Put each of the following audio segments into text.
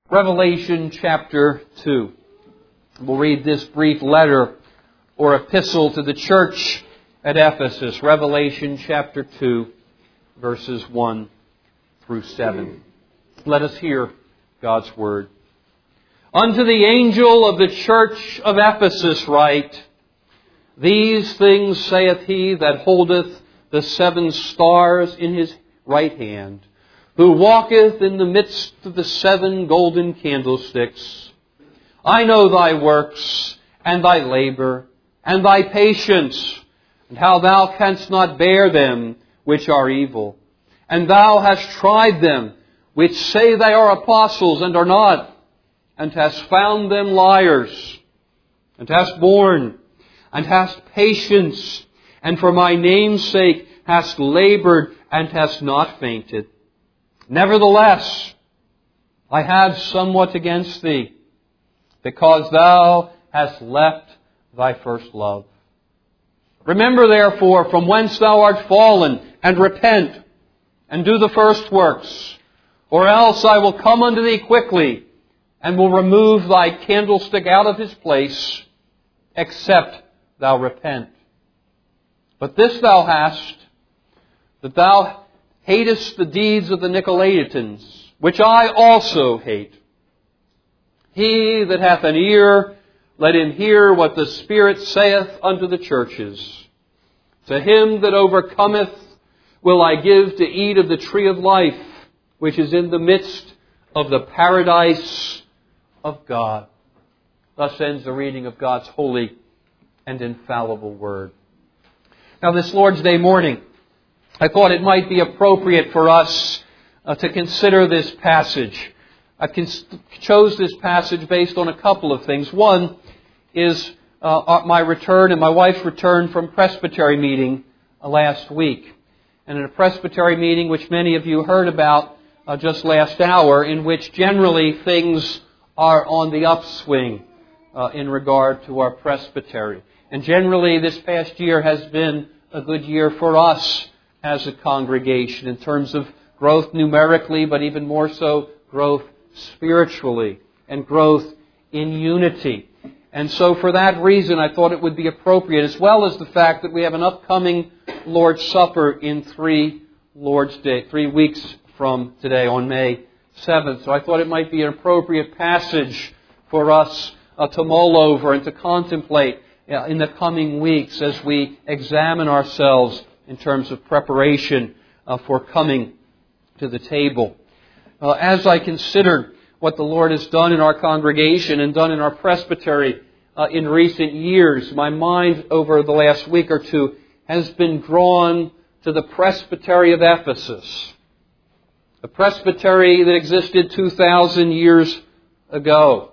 Revelation chapter 2. We'll read this brief letter or epistle to the church at Ephesus. Revelation chapter 2, verses 1 through 7. Let us hear God's word. Unto the angel of the church of Ephesus write, These things saith he that holdeth the 7 stars in his right hand, who walketh in the midst of the 7 golden candlesticks. I know thy works, and thy labor, and thy patience, and how thou canst not bear them which are evil. And thou hast tried them which say they are apostles, and are not, and hast found them liars, and hast borne, and hast patience, and for my name's sake hast labored, and hast not fainted. Nevertheless, I have somewhat against thee, because thou hast left thy first love. Remember therefore from whence thou art fallen, and repent, and do the first works, or else I will come unto thee quickly, and will remove thy candlestick out of his place, except thou repent. But this thou hast, that thou hatest the deeds of the Nicolaitans, which I also hate. He that hath an ear, let him hear what the Spirit saith unto the churches. To him that overcometh will I give to eat of the tree of life, which is in the midst of the paradise of God. Thus ends the reading of God's holy and infallible word. Now this Lord's Day morning, I thought it might be appropriate for us to consider this passage. I chose this passage based on a couple of things. One is my return and my wife's return from Presbytery meeting last week. And in a Presbytery meeting, which many of you heard about just last hour, in which generally things are on the upswing in regard to our Presbytery. And generally this past year has been a good year for us as a congregation in terms of growth numerically, but even more so growth spiritually and growth in unity. And so for that reason, I thought it would be appropriate, as well as the fact that we have an upcoming Lord's Supper in 3 weeks from today on May 7th. So I thought it might be an appropriate passage for us to mull over and to contemplate in the coming weeks as we examine ourselves in terms of preparation for coming to the table. As I considered what the Lord has done in our congregation and done in our presbytery in recent years, my mind over the last week or two has been drawn to the presbytery of Ephesus. A presbytery that existed 2,000 years ago.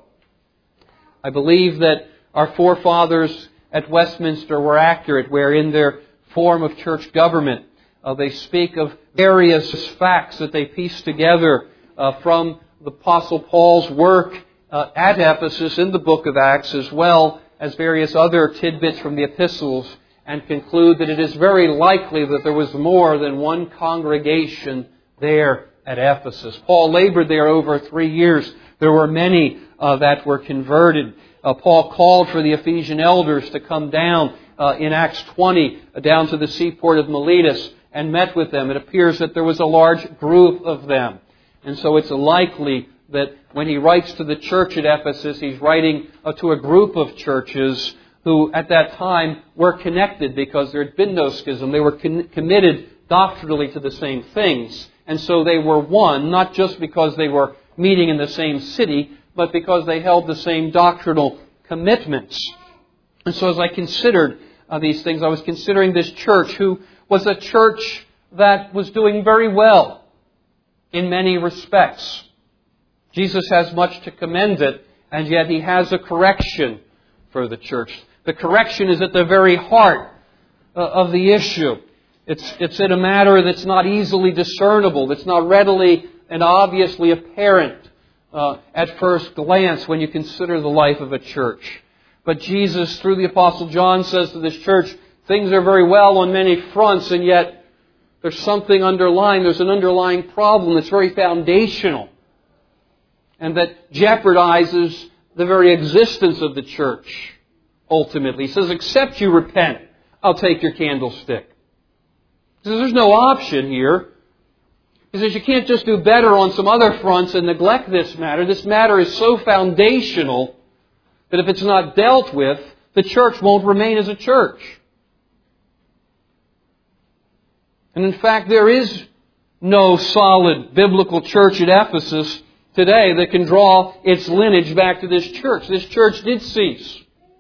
I believe that our forefathers at Westminster were accurate, where in their form of church government, they speak of various facts that they pieced together from the Apostle Paul's work at Ephesus in the book of Acts, as well as various other tidbits from the epistles, and conclude that it is very likely that there was more than one congregation there at Ephesus. Paul labored there over 3 years. There were many that were converted. Paul called for the Ephesian elders to come down in Acts 20 down to the seaport of Miletus and met with them. It appears that there was a large group of them. And so it's likely that when he writes to the church at Ephesus, he's writing to a group of churches who at that time were connected because there had been no schism. They were committed doctrinally to the same things. And so they were one, not just because they were meeting in the same city, but because they held the same doctrinal commitments. And so as I considered these things, I was considering this church, who was a church that was doing very well in many respects. Jesus has much to commend it, and yet He has a correction for the church. The correction is at the very heart of the issue. It's in a matter that's not easily discernible, that's not readily and obviously apparent at first glance when you consider the life of a church. But Jesus, through the Apostle John, says to this church, things are very well on many fronts, and yet there's something underlying. There's an underlying problem that's very foundational. and that jeopardizes the very existence of the church, ultimately. He says, except you repent, I'll take your candlestick. He says, there's no option here. He says, you can't just do better on some other fronts and neglect this matter. This matter is so foundational that if it's not dealt with, the church won't remain as a church. And in fact, there is no solid biblical church at Ephesus today that can draw its lineage back to this church. This church did cease.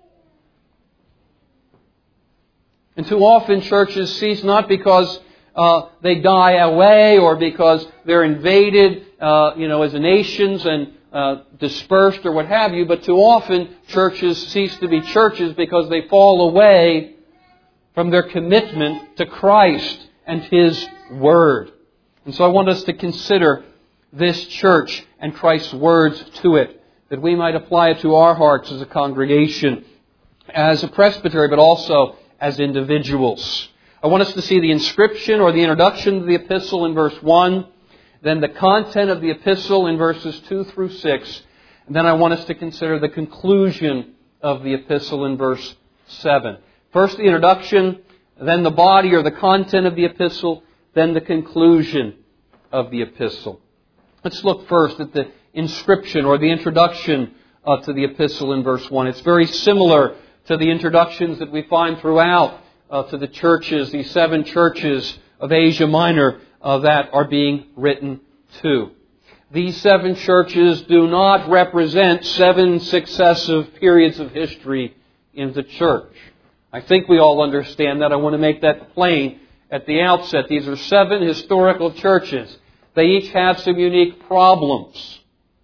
And too often churches cease not because they die away or because they're invaded, as nations and dispersed or what have you, but too often churches cease to be churches because they fall away from their commitment to Christ and His Word. And so I want us to consider this church and Christ's words to it, that we might apply it to our hearts as a congregation, as a presbytery, but also as individuals. I want us to see the inscription or the introduction to the epistle in verse 1, then the content of the epistle in verses 2 through 6, and then I want us to consider the conclusion of the epistle in verse 7. First the introduction, then the body or the content of the epistle, then the conclusion of the epistle. Let's look first at the inscription or the introduction to the epistle in verse 1. It's very similar to the introductions that we find throughout to the churches, these 7 churches of Asia Minor that are being written to. These 7 churches do not represent 7 successive periods of history in the church. I think we all understand that. I want to make that plain at the outset. These are 7 historical churches. They each have some unique problems.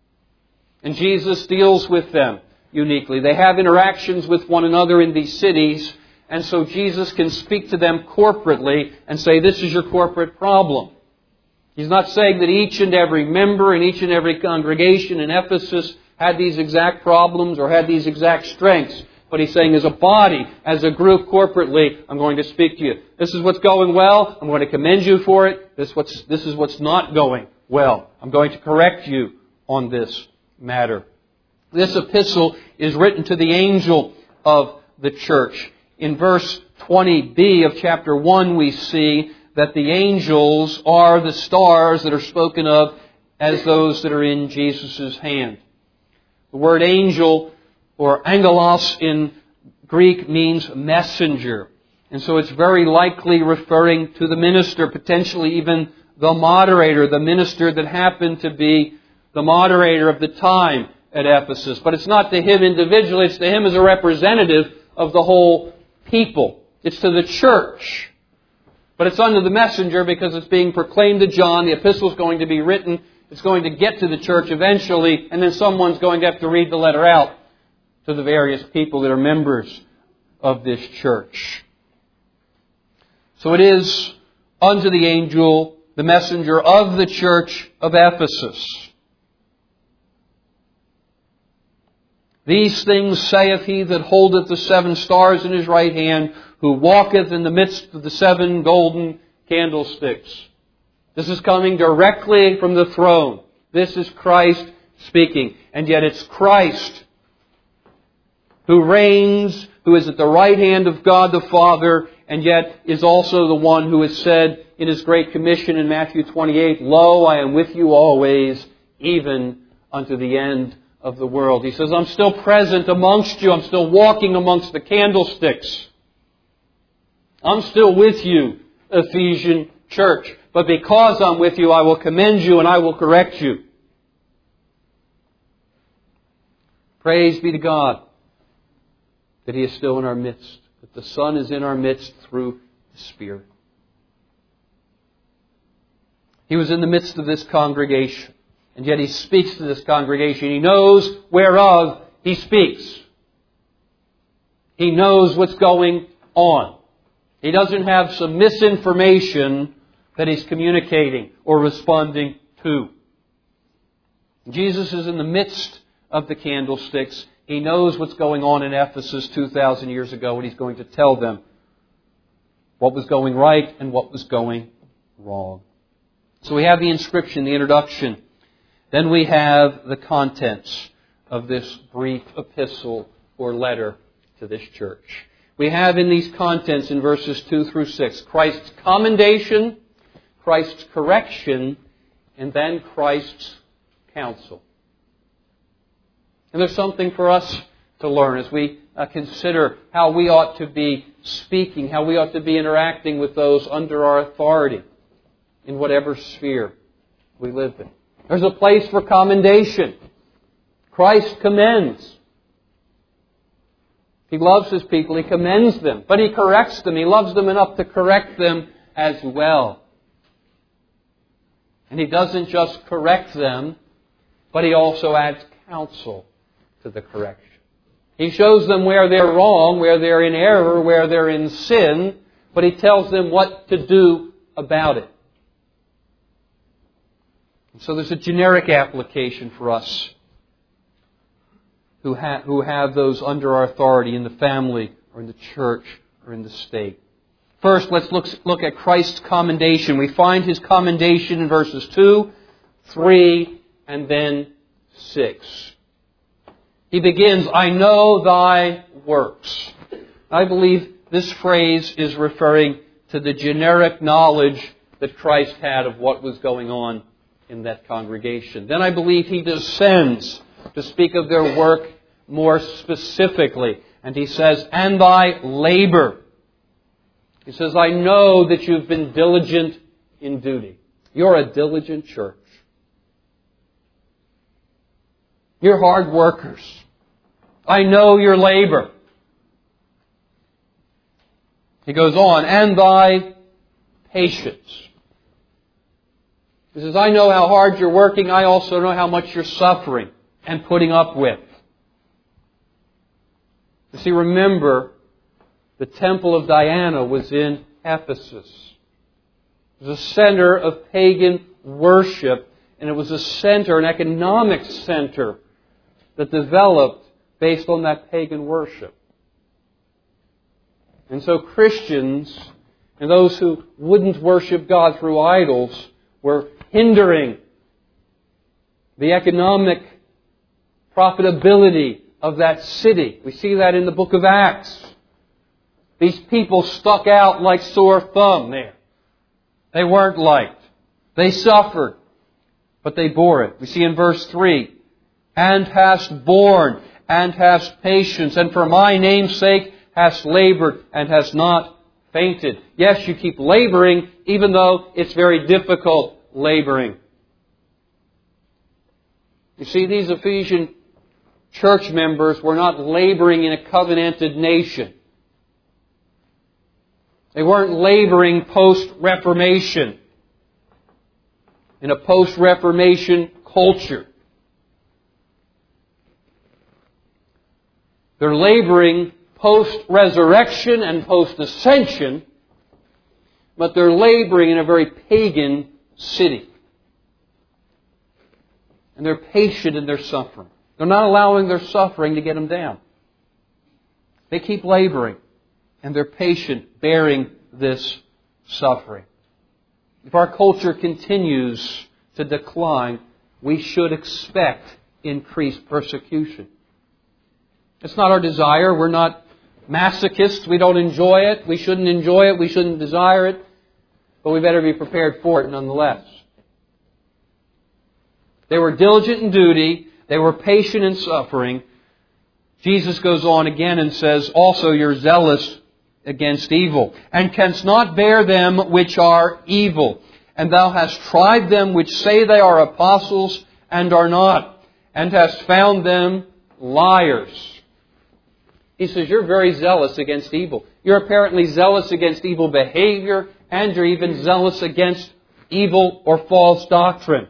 And Jesus deals with them uniquely. They have interactions with one another in these cities, and so Jesus can speak to them corporately and say, this is your corporate problem. He's not saying that each and every member and each and every congregation in Ephesus had these exact problems or had these exact strengths. But He's saying as a body, as a group corporately, I'm going to speak to you. This is what's going well. I'm going to commend you for it. This is what's not going well. I'm going to correct you on this matter. This epistle is written to the angel of the church. In verse 20b of chapter 1, we see that the angels are the stars that are spoken of as those that are in Jesus' hand. The word angel, or angelos in Greek, means messenger. And so it's very likely referring to the minister, potentially even the moderator, the minister that happened to be the moderator of the time at Ephesus. But it's not to him individually, it's to him as a representative of the whole people. It's to the church. But it's unto the messenger because it's being proclaimed to John. The epistle is going to be written. It's going to get to the church eventually, and then someone's going to have to read the letter out to the various people that are members of this church. So it is unto the angel, the messenger of the church of Ephesus. These things saith he that holdeth the 7 stars in his right hand, who walketh in the midst of the 7 golden candlesticks. This is coming directly from the throne. This is Christ speaking. And yet it's Christ who reigns, who is at the right hand of God the Father, and yet is also the one who has said in His Great Commission in Matthew 28, Lo, I am with you always, even unto the end of the world. He says, I'm still present amongst you. I'm still walking amongst the candlesticks. I'm still with you, Ephesian church. But because I'm with you, I will commend you and I will correct you. Praise be to God that He is still in our midst, that the Son is in our midst through the Spirit. He was in the midst of this congregation, and yet He speaks to this congregation. He knows whereof He speaks. He knows what's going on. He doesn't have some misinformation that He's communicating or responding to. Jesus is in the midst of the candlesticks. He knows what's going on in Ephesus 2,000 years ago, and He's going to tell them what was going right and what was going wrong. So we have the inscription, the introduction. Then we have the contents of this brief epistle or letter to this church. We have in these contents in verses 2 through 6, Christ's commendation, Christ's correction, and then Christ's counsel. And there's something for us to learn as we consider how we ought to be speaking, how we ought to be interacting with those under our authority in whatever sphere we live in. There's a place for commendation. Christ commends. He loves His people. He commends them. But He corrects them. He loves them enough to correct them as well. And He doesn't just correct them, but He also adds counsel to the correction. He shows them where they're wrong, where they're in error, where they're in sin, but He tells them what to do about it. And so there's a generic application for us who have those under our authority in the family or in the church or in the state. First, let's look at Christ's commendation. We find His commendation in verses 2, 3, and then 6. He begins, I know thy works. I believe this phrase is referring to the generic knowledge that Christ had of what was going on in that congregation. Then I believe He descends to speak of their work more specifically. And He says, and thy labor. He says, I know that you've been diligent in duty. You're a diligent church. You're hard workers. I know your labor. He goes on, and thy patience. He says, I know how hard you're working. I also know how much you're suffering and putting up with. You see, remember, the temple of Diana was in Ephesus. It was a center of pagan worship, and it was a center, an economic center, that developed based on that pagan worship. And so Christians and those who wouldn't worship God through idols were hindering the economic profitability of that city. We see that in the book of Acts. These people stuck out like sore thumb there. They weren't liked. They suffered, but they bore it. We see in verse 3, and hast borne, and hast patience, and for my name's sake hast labored, and hast not fainted. Yes, you keep laboring, even though it's very difficult laboring. You see, these Ephesian church members were not laboring in a covenanted nation. They weren't laboring post-Reformation, in a post-Reformation culture. They're laboring post-resurrection and post-ascension, but they're laboring in a very pagan city. And they're patient in their suffering. They're not allowing their suffering to get them down. They keep laboring, and they're patient, bearing this suffering. If our culture continues to decline, we should expect increased persecution. It's not our desire. We're not masochists. We don't enjoy it. We shouldn't enjoy it. We shouldn't desire it. But we better be prepared for it nonetheless. They were diligent in duty. They were patient in suffering. Jesus goes on again and says, also you're zealous against evil, and canst not bear them which are evil. And thou hast tried them which say they are apostles and are not, and hast found them liars. He says, you're very zealous against evil. You're apparently zealous against evil behavior, and you're even zealous against evil or false doctrine.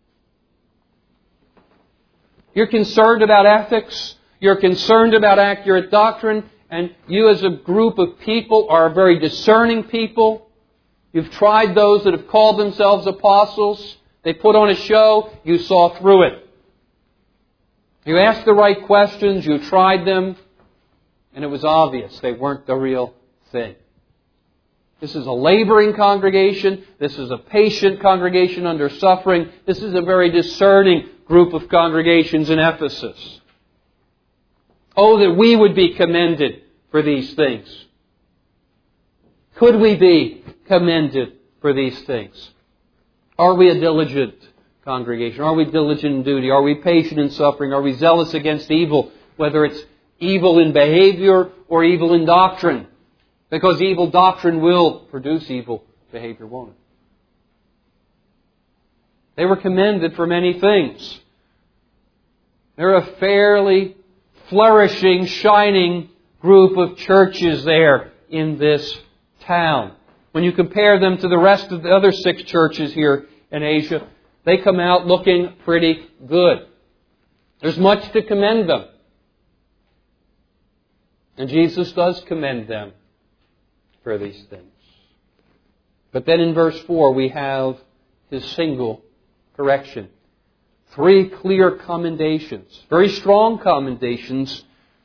You're concerned about ethics. You're concerned about accurate doctrine. And you as a group of people are a very discerning people. You've tried those that have called themselves apostles. They put on a show. You saw through it. You asked the right questions. You tried them. And it was obvious they weren't the real thing. This is a laboring congregation. This is a patient congregation under suffering. This is a very discerning group of congregations in Ephesus. Oh, that we would be commended for these things. Could we be commended for these things? Are we a diligent congregation? Are we diligent in duty? Are we patient in suffering? Are we zealous against evil? Whether it's evil in behavior or evil in doctrine. Because evil doctrine will produce evil behavior, won't it? They were commended for many things. They're a fairly flourishing, shining group of churches there in this town. When you compare them to the rest of the other 6 churches here in Asia, they come out looking pretty good. There's much to commend them. And Jesus does commend them for these things. But then in verse 4 we have His single correction. 3 clear commendations. Very strong commendations.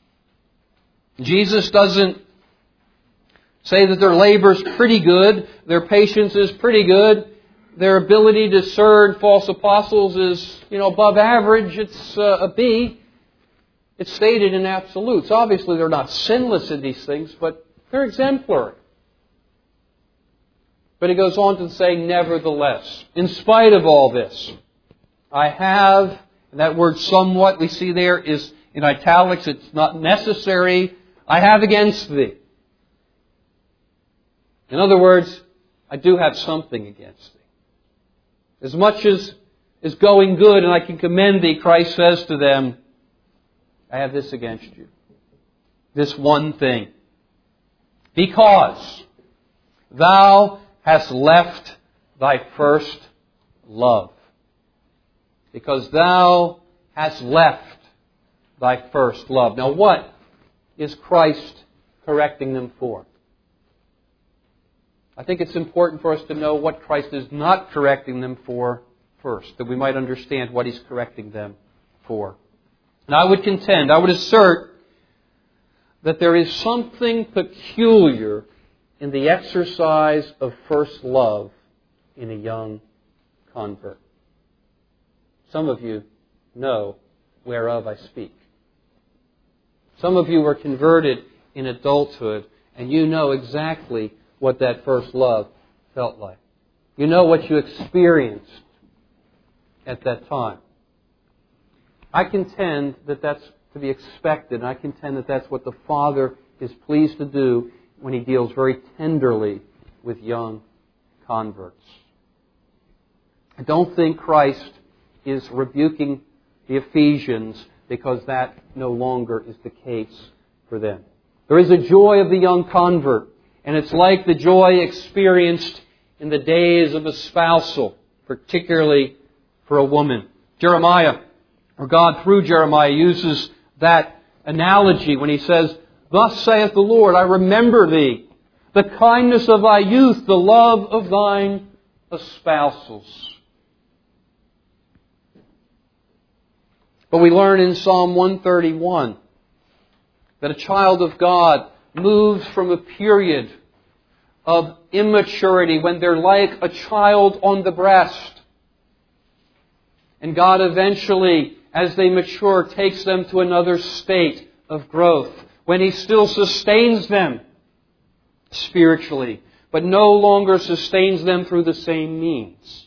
Jesus doesn't say that their labor's pretty good, their patience is pretty good, their ability to discern false apostles is, above average, it's a B. It's stated in absolutes. Obviously they're not sinless in these things, but they're exemplary. But He goes on to say, nevertheless, in spite of all this, I have, and that word somewhat we see there is in italics, it's not necessary, I have against thee. In other words, I do have something against thee. As much as is going good and I can commend thee, Christ says to them, I have this against you. This one thing. Because thou hast left thy first love. Because thou hast left thy first love. Now what is Christ correcting them for? I think it's important for us to know what Christ is not correcting them for first, that we might understand what He's correcting them for. And I would assert that there is something peculiar in the exercise of first love in a young convert. Some of you know whereof I speak. Some of you were converted in adulthood, and you know exactly what that first love felt like. You know what you experienced at that time. I contend that that's to be expected, and I contend that that's what the Father is pleased to do when He deals very tenderly with young converts. I don't think Christ is rebuking the Ephesians because that no longer is the case for them. There is a joy of the young convert, and it's like the joy experienced in the days of a spousal, particularly for a woman. Jeremiah, or God through Jeremiah, uses that analogy when He says, Thus saith the Lord, I remember thee, the kindness of thy youth, the love of thine espousals. But we learn in Psalm 131 that a child of God moves from a period of immaturity when they're like a child on the breast. And God eventually, as they mature, takes them to another state of growth, when He still sustains them spiritually, but no longer sustains them through the same means.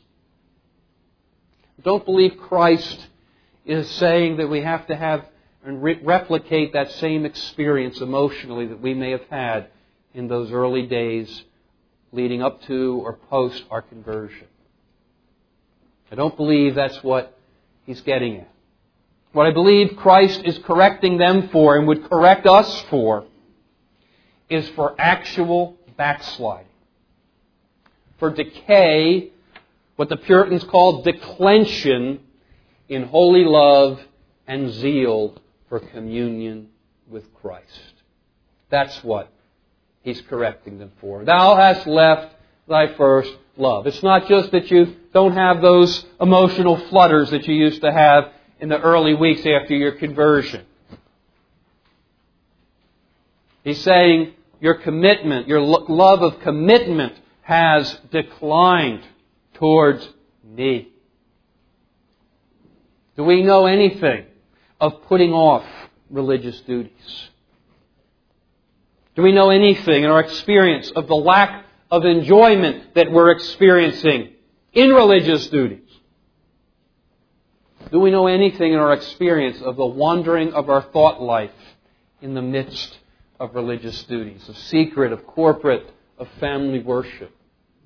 Don't believe Christ is saying that we have to have and replicate that same experience emotionally that we may have had in those early days leading up to or post our conversion. I don't believe that's what He's getting at. What I believe Christ is correcting them for and would correct us for is for actual backsliding. For decay, what the Puritans called declension in holy love and zeal for communion with Christ. That's what He's correcting them for. Thou hast left thy first love. It's not just that you don't have those emotional flutters that you used to have in the early weeks after your conversion. He's saying your commitment, your love of commitment has declined towards me. Do we know anything of putting off religious duties? Do we know anything in our experience of the lack of enjoyment that we're experiencing in religious duties? Do we know anything in our experience of the wandering of our thought life in the midst of religious duties, of secret, of corporate, of family worship?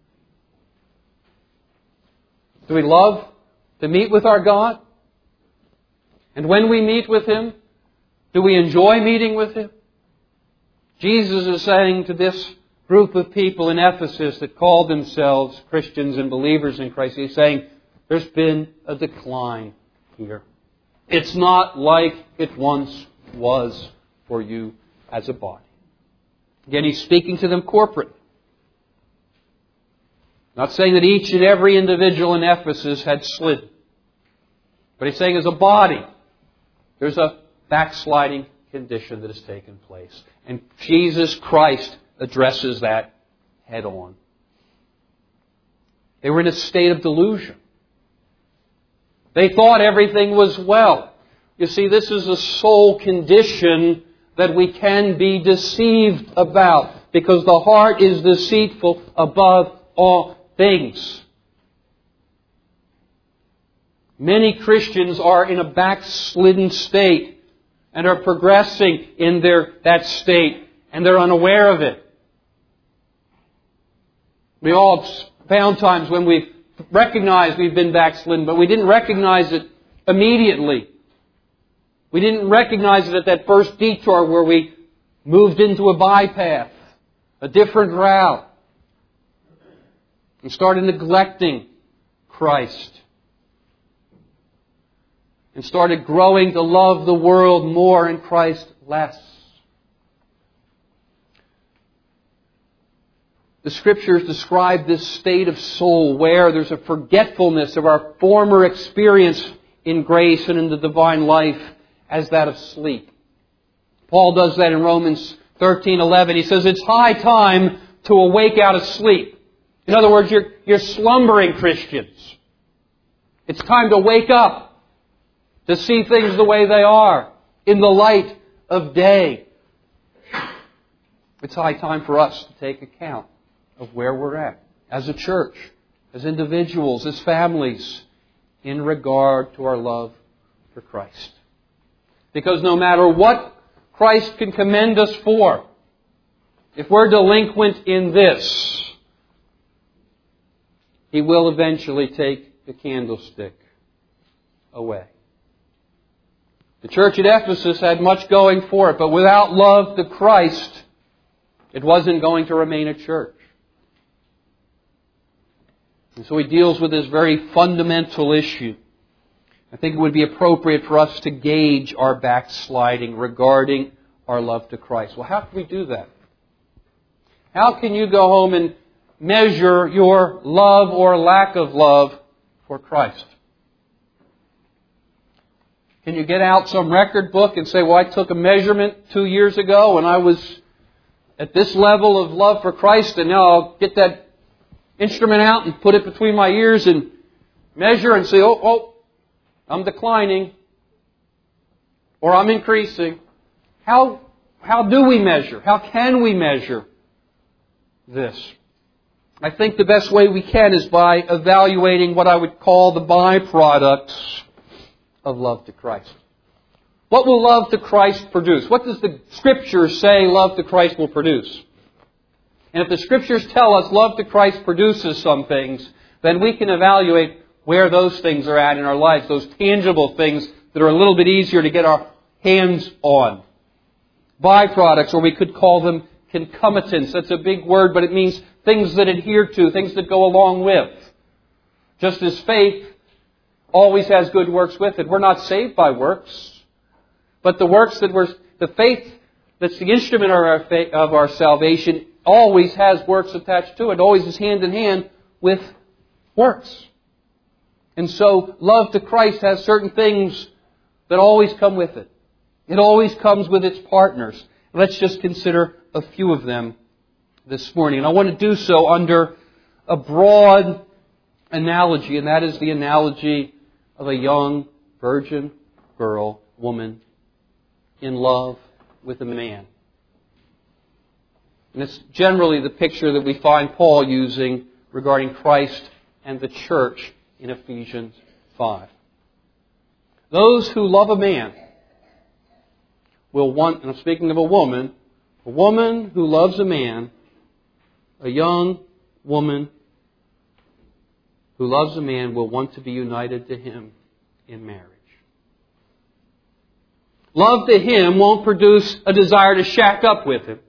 Do we love to meet with our God? And when we meet with Him, do we enjoy meeting with Him? Jesus is saying to this group of people in Ephesus that called themselves Christians and believers in Christ, He's saying, there's been a decline here. It's not like it once was for you as a body. Again, He's speaking to them corporately. Not saying that each and every individual in Ephesus had slid. But He's saying as a body, there's a backsliding condition that has taken place. And Jesus Christ addresses that head on. They were in a state of delusion. They thought everything was well. You see, this is a soul condition that we can be deceived about, because the heart is deceitful above all things. Many Christians are in a backslidden state and are progressing in that state, and they're unaware of it. We all have found times when we've recognized we've been backslidden, but we didn't recognize it immediately. We didn't recognize it at that first detour where we moved into a bypath, a different route, and started neglecting Christ, and started growing to love the world more and Christ less. The Scriptures describe this state of soul where there's a forgetfulness of our former experience in grace and in the divine life as that of sleep. Paul does that in Romans 13:11. He says it's high time to awake out of sleep. In other words, you're slumbering Christians. It's time to wake up, to see things the way they are, in the light of day. It's high time for us to take account of where we're at as a church, as individuals, as families, in regard to our love for Christ. Because no matter what Christ can commend us for, if we're delinquent in this, He will eventually take the candlestick away. The church at Ephesus had much going for it, but without love to Christ, it wasn't going to remain a church. And so he deals with this very fundamental issue. I think it would be appropriate for us to gauge our backsliding regarding our love to Christ. Well, how can we do that? How can you go home and measure your love or lack of love for Christ? Can you get out some record book and say, well, I took a measurement 2 years ago and I was at this level of love for Christ, and now I'll get that instrument out and put it between my ears and measure and say, oh, I'm declining, or I'm increasing. How do we measure? How can we measure this? I think the best way we can is by evaluating what I would call the byproducts of love to Christ. What will love to Christ produce? What does the Scripture say love to Christ will produce? And if the Scriptures tell us love to Christ produces some things, then we can evaluate where those things are at in our lives, those tangible things that are a little bit easier to get our hands on. Byproducts, or we could call them concomitants. That's a big word, but it means things that adhere to, things that go along with. Just as faith always has good works with it. We're not saved by works, but the faith that's the instrument of our salvation always has works attached to it. Always is hand in hand with works. And so love to Christ has certain things that always come with it. It always comes with its partners. And Let's just consider a few of them this morning. And I want to do so under a broad analogy, and that is the analogy of a young virgin girl, woman, in love with a man. And it's generally the picture that we find Paul using regarding Christ and the church in Ephesians 5. Those who love a man will want, and I'm speaking of a woman who loves a man, a young woman who loves a man will want to be united to him in marriage. Love to him won't produce a desire to shack up with him.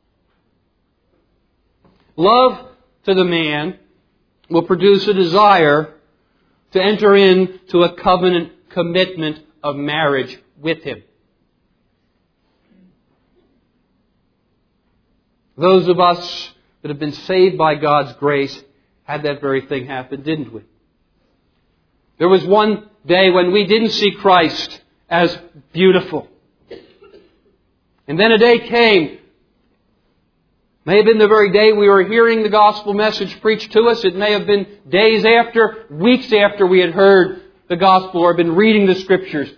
Love to the man will produce a desire to enter into a covenant commitment of marriage with him. Those of us that have been saved by God's grace had that very thing happen, didn't we? There was one day when we didn't see Christ as beautiful. And then a day came. May have been the very day we were hearing the gospel message preached to us. It may have been days after, weeks after we had heard the gospel or been reading the Scriptures.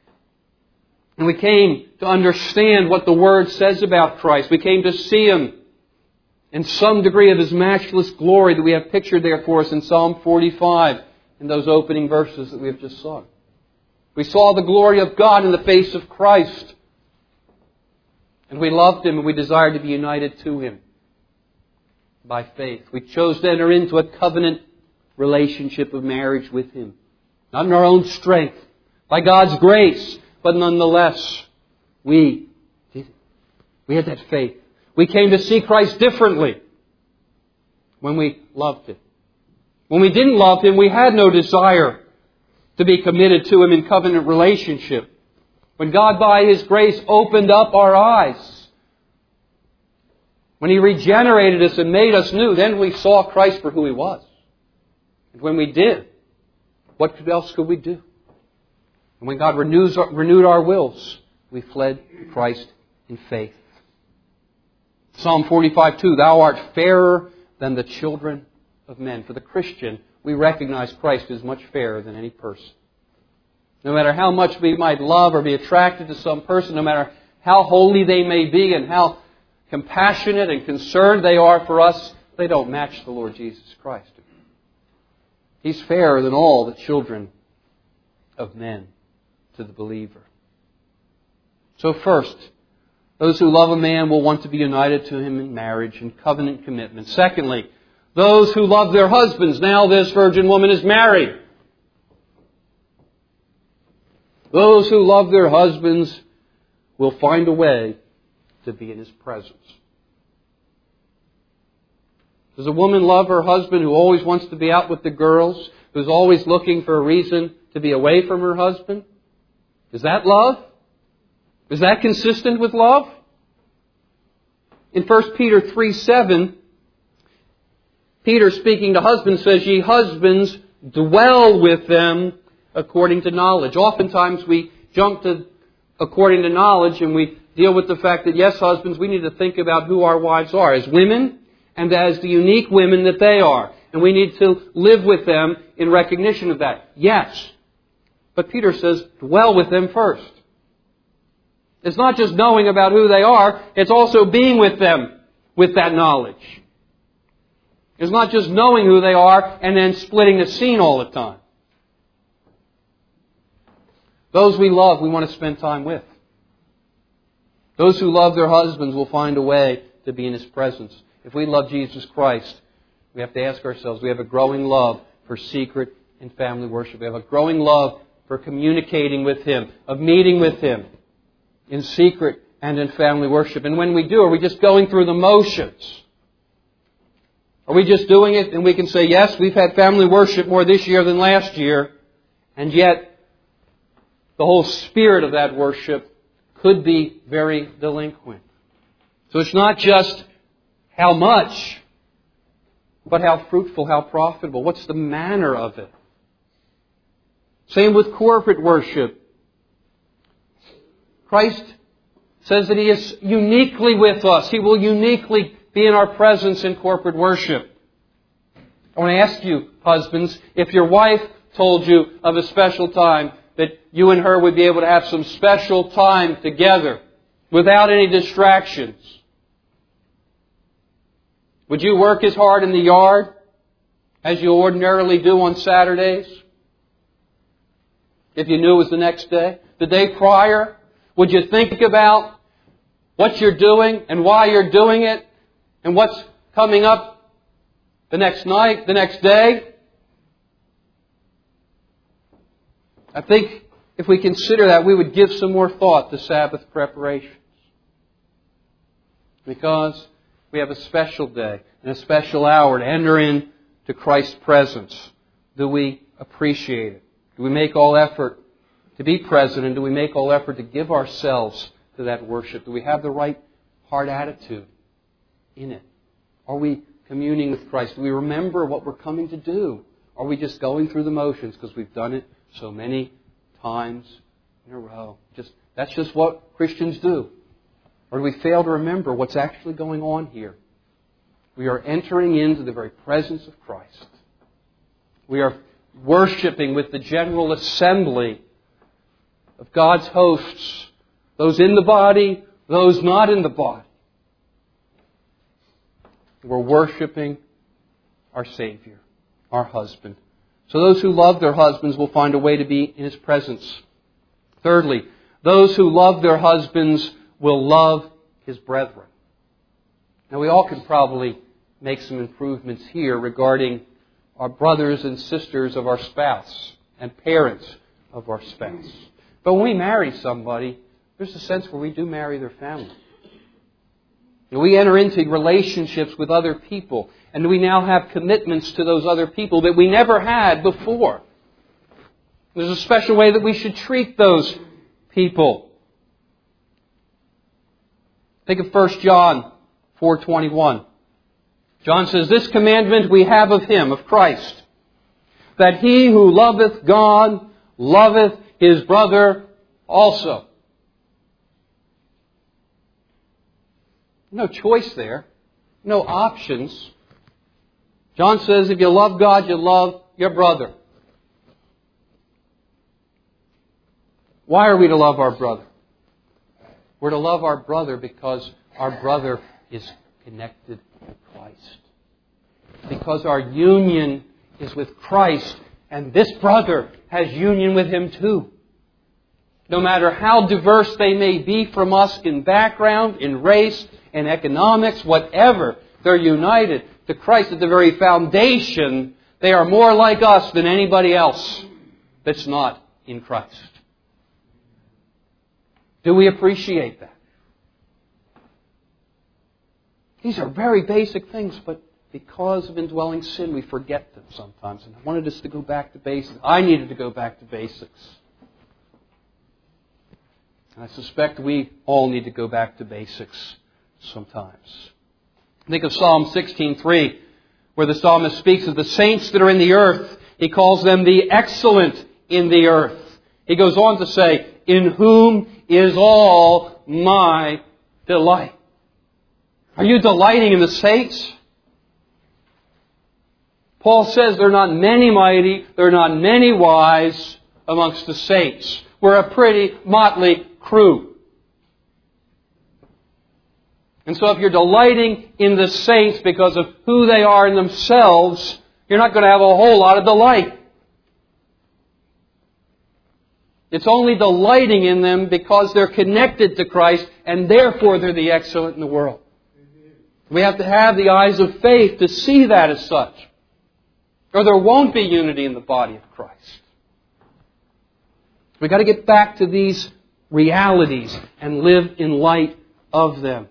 And we came to understand what the Word says about Christ. We came to see Him in some degree of His matchless glory that we have pictured there for us in Psalm 45 in those opening verses that we have just sung. We saw the glory of God in the face of Christ. And we loved Him and we desired to be united to Him by faith. We chose to enter into a covenant relationship of marriage with Him. Not in our own strength, by God's grace, but nonetheless, we did it. We had that faith. We came to see Christ differently when we loved Him. When we didn't love Him, we had no desire to be committed to Him in covenant relationship. When God, by His grace, opened up our eyes, when He regenerated us and made us new, then we saw Christ for who He was. And when we did, what else could we do? And when God renewed our wills, we fled to Christ in faith. Psalm 45:2, Thou art fairer than the children of men. For the Christian, we recognize Christ as much fairer than any person. No matter how much we might love or be attracted to some person, no matter how holy they may be and how compassionate and concerned they are for us, they don't match the Lord Jesus Christ. He's fairer than all the children of men to the believer. So first, those who love a man will want to be united to him in marriage and covenant commitment. Secondly, those who love their husbands. Now this virgin woman is married. Those who love their husbands will find a way to be in His presence. Does a woman love her husband who always wants to be out with the girls, who's always looking for a reason to be away from her husband? Is that love? Is that consistent with love? In 1 Peter 3:7, Peter, speaking to husbands, says, Ye husbands, dwell with them according to knowledge. Oftentimes we jump to according to knowledge and we deal with the fact that, yes, husbands, we need to think about who our wives are as women and as the unique women that they are. And we need to live with them in recognition of that. Yes. But Peter says, dwell with them first. It's not just knowing about who they are, it's also being with them with that knowledge. It's not just knowing who they are and then splitting the scene all the time. Those we love, we want to spend time with. Those who love their husbands will find a way to be in His presence. If we love Jesus Christ, we have to ask ourselves, we have a growing love for secret and family worship. We have a growing love for communicating with Him, of meeting with Him in secret and in family worship. And when we do, are we just going through the motions? Are we just doing it and we can say, yes, we've had family worship more this year than last year, and yet the whole spirit of that worship could be very delinquent. So it's not just how much, but how fruitful, how profitable. What's the manner of it? Same with corporate worship. Christ says that He is uniquely with us. He will uniquely be in our presence in corporate worship. I want to ask you, husbands, if your wife told you of a special time that you and her would be able to have some special time together without any distractions, would you work as hard in the yard as you ordinarily do on Saturdays? If you knew it was the next day? The day prior? Would you think about what you're doing and why you're doing it and what's coming up the next night, the next day? I think if we consider that, we would give some more thought to Sabbath preparations. Because we have a special day and a special hour to enter into Christ's presence. Do we appreciate it? Do we make all effort to be present, and do we make all effort to give ourselves to that worship? Do we have the right heart attitude in it? Are we communing with Christ? Do we remember what we're coming to do? Are we just going through the motions because we've done it so many times in a row? That's just what Christians do. Or do we fail to remember what's actually going on here? We are entering into the very presence of Christ. We are worshiping with the general assembly of God's hosts, those in the body, those not in the body. We're worshiping our Savior, our husband. So those who love their husbands will find a way to be in His presence. Thirdly, those who love their husbands will love His brethren. Now we all can probably make some improvements here regarding our brothers and sisters of our spouse and parents of our spouse. But when we marry somebody, there's a sense where we do marry their family. And we enter into relationships with other people, and we now have commitments to those other people that we never had before. There's a special way that we should treat those people. Think of 1 John 4:21. John says, "This commandment we have of Him, of Christ, that he who loveth God loveth his brother also." No choice there. No options. John says if you love God, you love your brother. Why are we to love our brother? We're to love our brother because our brother is connected to Christ. Because our union is with Christ, and this brother has union with Him too. No matter how diverse they may be from us in background, in race, in economics, whatever, they're united to Christ at the very foundation. They are more like us than anybody else that's not in Christ. Do we appreciate that? These are very basic things, but because of indwelling sin, we forget them sometimes. And I wanted us to go back to basics. I needed to go back to basics. And I suspect we all need to go back to basics sometimes. Think of Psalm 16:3, where the psalmist speaks of the saints that are in the earth. He calls them the excellent in the earth. He goes on to say, "In whom is all my delight." Are you delighting in the saints? Paul says there are not many mighty, there are not many wise amongst the saints. We're a pretty motley crew. And so if you're delighting in the saints because of who they are in themselves, you're not going to have a whole lot of delight. It's only delighting in them because they're connected to Christ, and therefore they're the excellent in the world. We have to have the eyes of faith to see that as such, or there won't be unity in the body of Christ. We've got to get back to these realities and live in light of them.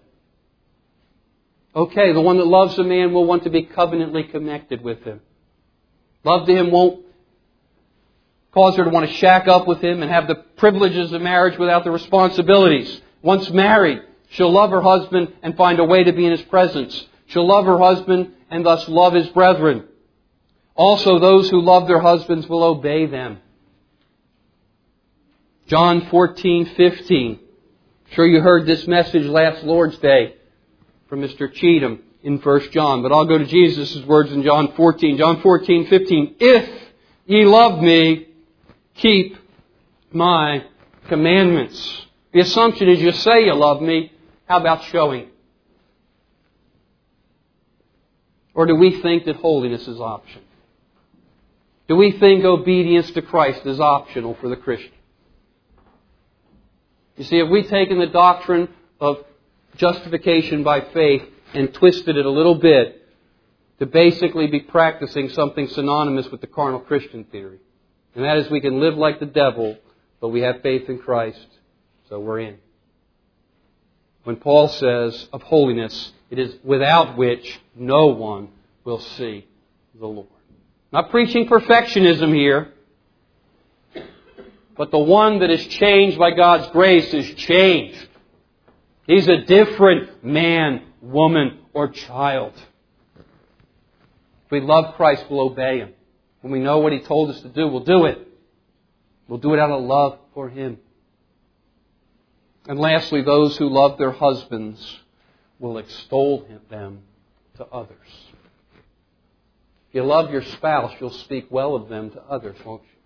Okay, the one that loves a man will want to be covenantly connected with him. Love to him won't cause her to want to shack up with him and have the privileges of marriage without the responsibilities. Once married, she'll love her husband and find a way to be in his presence. She'll love her husband and thus love his brethren. Also, those who love their husbands will obey them. John 14:15. I'm sure you heard this message last Lord's Day from Mr. Cheatham in 1 John. But I'll go to Jesus' words in John 14. John 14:15. If ye love me, keep my commandments. The assumption is you say you love me. How about showing it? Or do we think that holiness is optional? Do we think obedience to Christ is optional for the Christian? You see, if we've taken the doctrine of justification by faith and twisted it a little bit to basically be practicing something synonymous with the carnal Christian theory, and that is we can live like the devil, but we have faith in Christ, so we're in. When Paul says of holiness, it is without which no one will see the Lord. Not preaching perfectionism here, but the one that is changed by God's grace is changed. He's a different man, woman, or child. If we love Christ, we'll obey Him. When we know what He told us to do, we'll do it. We'll do it out of love for Him. And lastly, those who love their husbands will extol them to others. If you love your spouse, you'll speak well of them to others, won't you?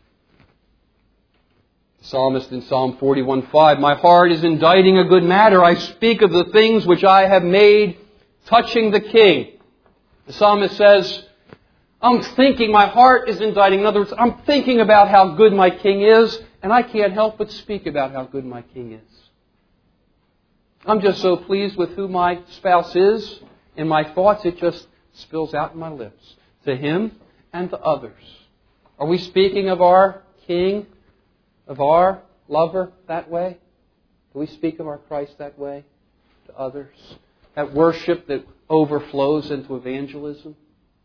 The psalmist in Psalm 41:5, my heart is inditing a good matter. I speak of the things which I have made touching the king. The psalmist says, I'm thinking, my heart is inditing. In other words, I'm thinking about how good my king is, and I can't help but speak about how good my king is. I'm just so pleased with who my spouse is. In my thoughts, it just spills out in my lips. To him and to others. Are we speaking of our king, of our lover that way? Do we speak of our Christ that way to others? That worship that overflows into evangelism?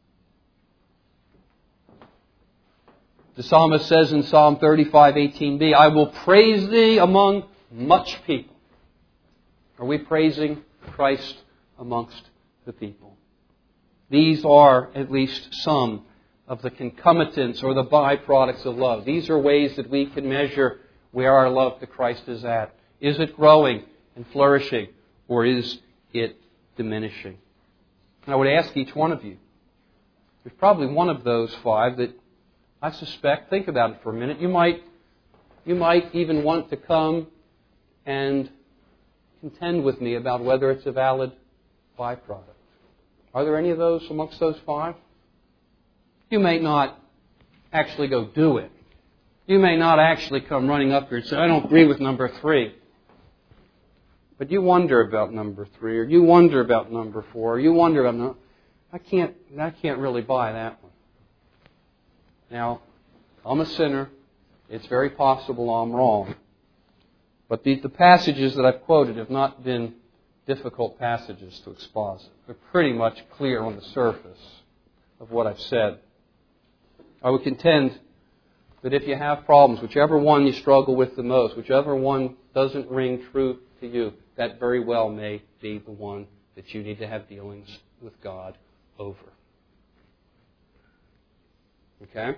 The psalmist says in Psalm 35:18b, I will praise thee among much people. Are we praising Christ amongst the people? These are at least some of the concomitants or the byproducts of love. These are ways that we can measure where our love to Christ is at. Is it growing and flourishing, or is it diminishing? And I would ask each one of you, there's probably one of those five that I suspect, think about it for a minute, you might even want to come and contend with me about whether it's a valid byproduct. Are there any of those amongst those five? You may not actually go do it. You may not actually come running up here and say, I don't agree with number 3. But you wonder about number 3, or you wonder about number 4, or you wonder about, I can't really buy that one. Now, I'm a sinner. It's very possible I'm wrong. But the passages that I've quoted have not been difficult passages to exposit. They're pretty much clear on the surface of what I've said. I would contend that if you have problems, whichever one you struggle with the most, whichever one doesn't ring true to you, that very well may be the one that you need to have dealings with God over. Okay?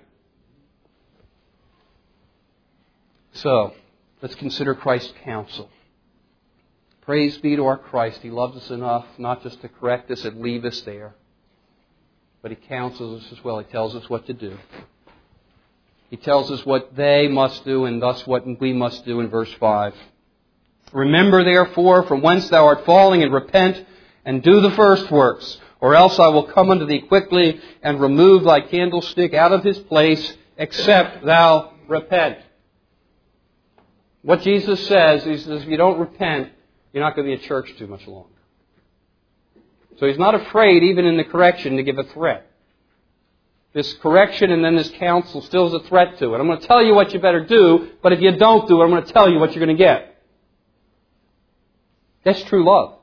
So, let's consider Christ's counsel. Praise be to our Christ. He loves us enough not just to correct us and leave us there, but He counsels us as well. He tells us what to do. He tells us what they must do and thus what we must do in verse 5. Remember therefore from whence thou art falling, and repent and do the first works, or else I will come unto thee quickly and remove thy candlestick out of his place, except thou repent. What Jesus says, He says, if you don't repent, you're not going to be in church too much longer. So He's not afraid, even in the correction, to give a threat. This correction and then this counsel still is a threat to it. I'm going to tell you what you better do, but if you don't do it, I'm going to tell you what you're going to get. That's true love.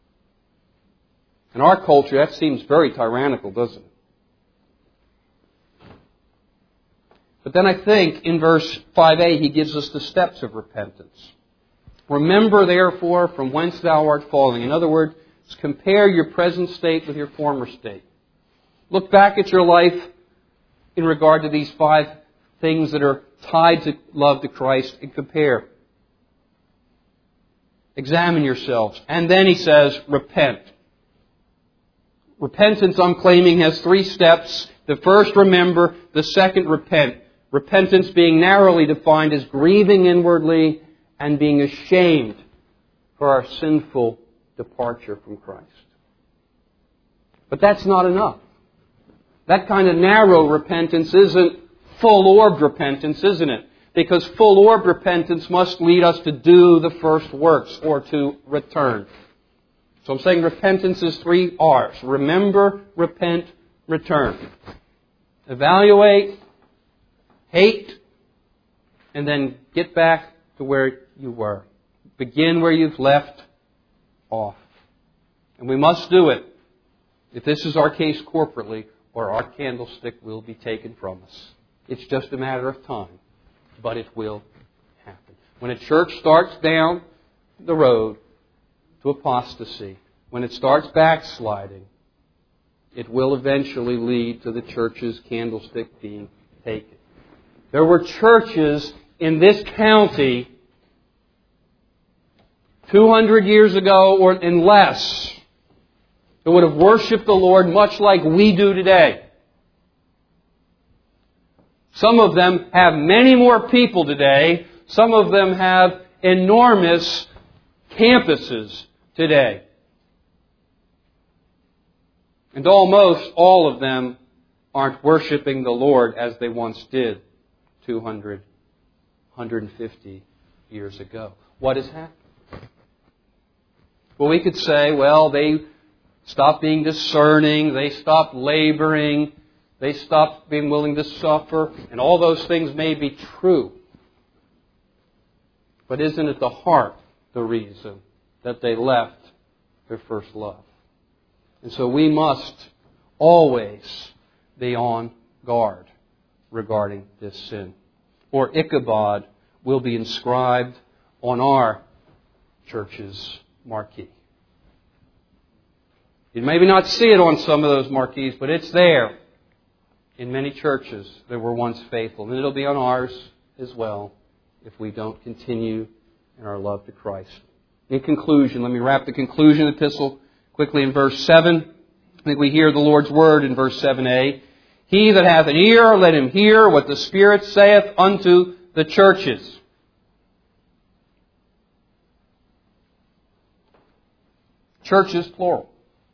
In our culture, that seems very tyrannical, doesn't it? But then I think in verse 5a, He gives us the steps of repentance. Remember, therefore, from whence thou art falling. In other words, compare your present state with your former state. Look back at your life in regard to these 5 things that are tied to love to Christ and compare. Examine yourselves. And then he says, repent. Repentance, I'm claiming, has 3 steps. The first, remember. The second, repent. Repentance being narrowly defined as grieving inwardly and being ashamed for our sinful departure from Christ. But that's not enough. That kind of narrow repentance isn't full-orbed repentance, isn't it? Because full-orbed repentance must lead us to do the first works or to return. So I'm saying repentance is 3 R's. Remember, repent, return. Evaluate, hate, and then get back to where you were. Begin where you've left off. And we must do it if this is our case corporately, or our candlestick will be taken from us. It's just a matter of time, but it will happen. When a church starts down the road to apostasy, when it starts backsliding, it will eventually lead to the church's candlestick being taken. There were churches in this county 200 years ago or and less that would have worshipped the Lord much like we do today. Some of them have many more people today. Some of them have enormous campuses today. And almost all of them aren't worshiping the Lord as they once did 200, 150 years ago. What has happened? Well, we could say, well, they stopped being discerning, they stopped laboring, they stopped being willing to suffer, and all those things may be true. But isn't it the heart the reason that they left their first love? And so we must always be on guard regarding this sin, or Ichabod will be inscribed on our church's marquee. You maybe not see it on some of those marquees, but it's there in many churches that were once faithful. And it'll be on ours as well if we don't continue in our love to Christ. In conclusion, let me wrap the conclusion of the epistle quickly in verse 7. I think we hear the Lord's word in verse 7a. He that hath an ear, let him hear what the Spirit saith unto the churches. Churches, plural.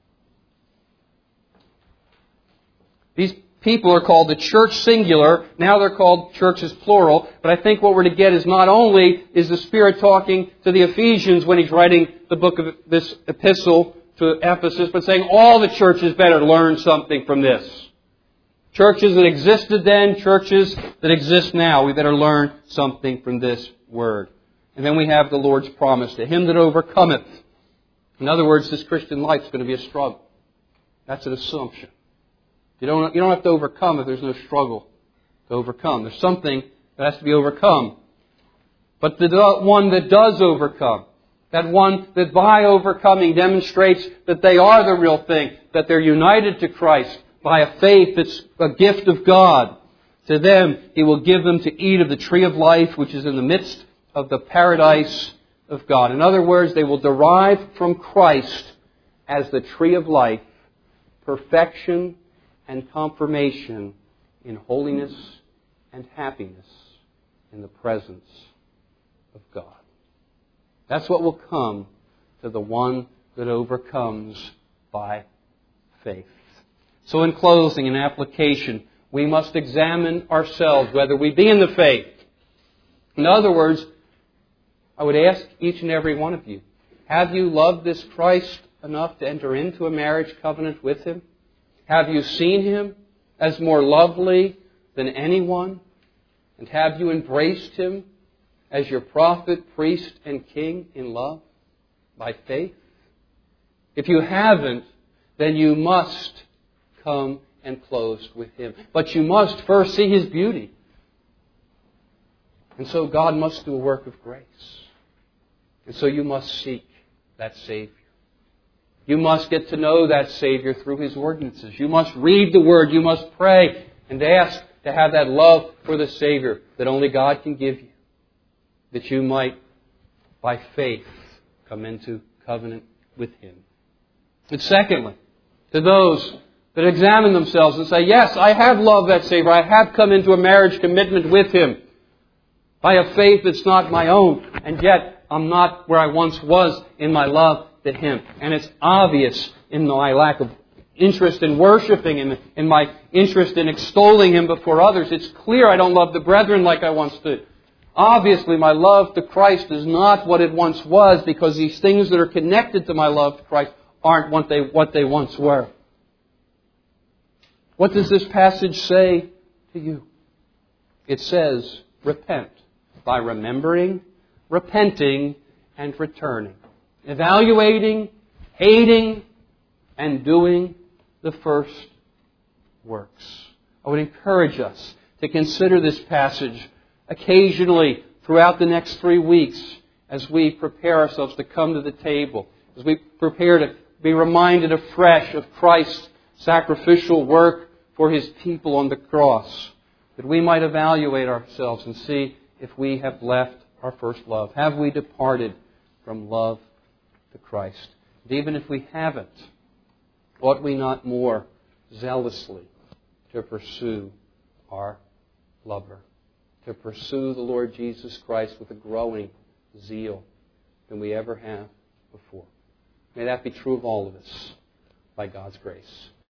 These people are called the church singular. Now they're called churches, plural. But I think what we're to get is not only is the Spirit talking to the Ephesians when He's writing the book of this epistle to Ephesus, but saying all the churches better learn something from this. Churches that existed then, churches that exist now, we better learn something from this word. And then we have the Lord's promise, to him that overcometh. In other words, this Christian life is going to be a struggle. That's an assumption. You don't have to overcome if there's no struggle to overcome. There's something that has to be overcome. But the one that does overcome, that one that by overcoming demonstrates that they are the real thing, that they're united to Christ by a faith that's a gift of God. To them, He will give them to eat of the tree of life, which is in the midst of the paradise of God. In other words, they will derive from Christ as the tree of life, perfection and confirmation in holiness and happiness in the presence of God. That's what will come to the one that overcomes by faith. So in closing, in application, we must examine ourselves whether we be in the faith. In other words, I would ask each and every one of you, have you loved this Christ enough to enter into a marriage covenant with Him? Have you seen Him as more lovely than anyone? And have you embraced Him as your prophet, priest, and king in love by faith? If you haven't, then you must come and close with Him. But you must first see His beauty. And so God must do a work of grace. And so you must seek that Savior. You must get to know that Savior through His ordinances. You must read the Word. You must pray and ask to have that love for the Savior that only God can give you. That you might, by faith, come into covenant with Him. And secondly, to those that examine themselves and say, yes, I have loved that Savior. I have come into a marriage commitment with Him. I have faith that's not my own, and yet I'm not where I once was in my love to Him. And it's obvious in my lack of interest in worshiping Him, in my interest in extolling Him before others. It's clear I don't love the brethren like I once did. Obviously, my love to Christ is not what it once was, because these things that are connected to my love to Christ aren't what they once were. What does this passage say to you? It says, repent by remembering, repenting, and returning. Evaluating, hating, and doing the first works. I would encourage us to consider this passage occasionally throughout the next 3 weeks as we prepare ourselves to come to the table, as we prepare to be reminded afresh of Christ's sacrificial work for His people on the cross, that we might evaluate ourselves and see if we have left our first love. Have we departed from love to Christ? And even if we haven't, ought we not more zealously to pursue our lover, to pursue the Lord Jesus Christ with a growing zeal than we ever have before? May that be true of all of us, by God's grace.